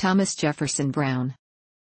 Thomas Jefferson Brown.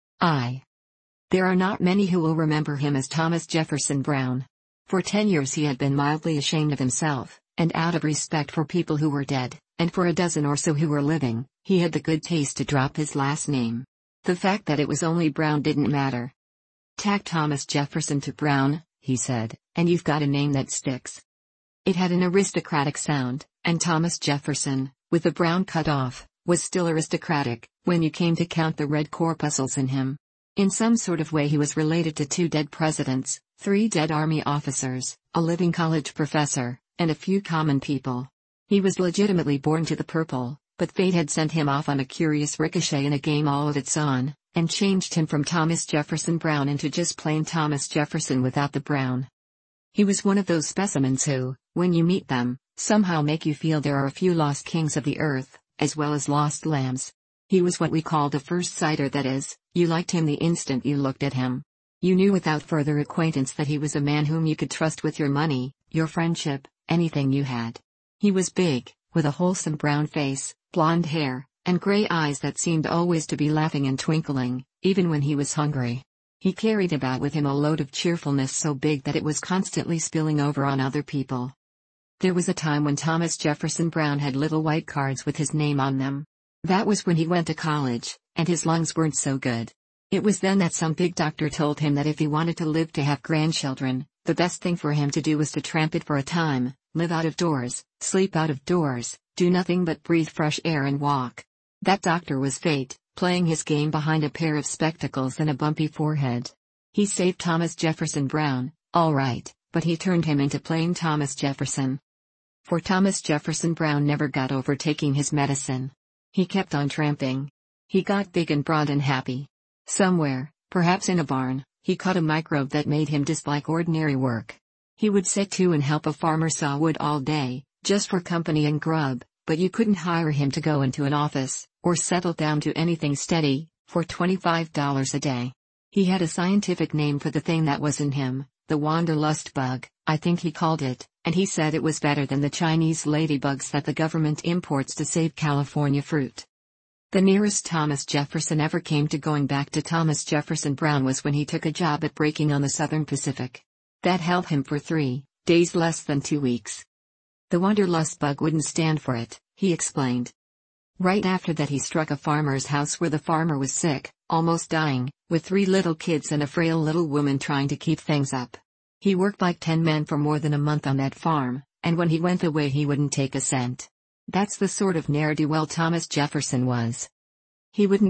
There are not many who will remember him as Thomas Jefferson Brown. For 10 years he had been mildly ashamed of himself, and out of respect for people who were dead, and for a dozen or so who were living, he had the good taste to drop his last name. The fact that it was only Brown didn't matter. "Tack Thomas Jefferson to Brown," he said, "and you've got a name that sticks." It had an aristocratic sound, and Thomas Jefferson, with the Brown cut off, was still aristocratic, when you came to count the red corpuscles in him. In some sort of way he was related to 2 dead presidents, 3 dead army officers, a living college professor, and a few common people. He was legitimately born to the purple, but fate had sent him off on a curious ricochet in a game all of its own, and changed him from Thomas Jefferson Brown into just plain Thomas Jefferson without the Brown. He was one of those specimens who, when you meet them, somehow make you feel there are a few lost kings of the earth, as well as lost lambs. He was what we called a first-sighter, that is, you liked him the instant you looked at him. You knew without further acquaintance that he was a man whom you could trust with your money, your friendship, anything you had. He was big, with a wholesome brown face, blonde hair, and gray eyes that seemed always to be laughing and twinkling, even when he was hungry. He carried about with him a load of cheerfulness so big that it was constantly spilling over on other people. There was a time when Thomas Jefferson Brown had little white cards with his name on them. That was when he went to college, and his lungs weren't so good. It was then that some big doctor told him that if he wanted to live to have grandchildren, the best thing for him to do was to tramp it for a time, live out of doors, sleep out of doors, do nothing but breathe fresh air and walk. That doctor was fate, playing his game behind a pair of spectacles and a bumpy forehead. He saved Thomas Jefferson Brown, all right, but he turned him into plain Thomas Jefferson. For Thomas Jefferson Brown never got over taking his medicine. He kept on tramping. He got big and broad and happy. Somewhere, perhaps in a barn, he caught a microbe that made him dislike ordinary work. He would sit to and help a farmer saw wood all day, just for company and grub, but you couldn't hire him to go into an office, or settle down to anything steady, for $25 a day. He had a scientific name for the thing that was in him, the wanderlust bug, I think he called it, and he said it was better than the Chinese ladybugs that the government imports to save California fruit. The nearest Thomas Jefferson ever came to going back to Thomas Jefferson Brown was when he took a job at braking on the Southern Pacific. That held him for 3 days, less than 2 weeks. The wanderlust bug wouldn't stand for it, he explained. Right after that he struck a farmer's house where the farmer was sick, almost dying, with 3 little kids and a frail little woman trying to keep things up. He worked like 10 men for more than a month on that farm, and when he went away he wouldn't take a cent. That's the sort of ne'er-do-well Thomas Jefferson was. He wouldn't